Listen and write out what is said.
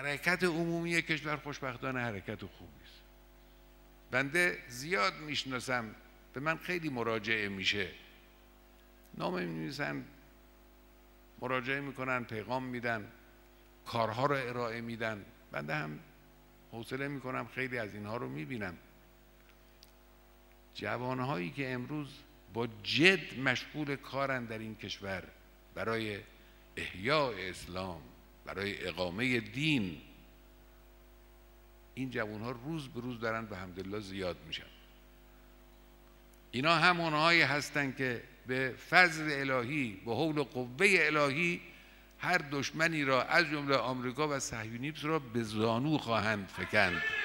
حرکت عمومی کشور خوشبختانه حرکت خوبی است. بنده زیاد میشناسم، به من خیلی مراجعه میشه، نامه می‌نویسن، مراجعه میکنن، پیغام میدن، کارها رو ارائه میدن. بنده هم حوصله میکنم، خیلی از اینها رو میبینم. جوانهایی که امروز با جد مشغول کارن در این کشور برای احیاء اسلام، برای اقامه دین، این جوانها روز به روز دارن به حمدالله زیاد میشن. اینا همونهایی هستن که به فضل الهی، به حول و قوه الهی، هر دشمنی را از جمله آمریکا و صهیونیسم را به زانو خواهند فکند.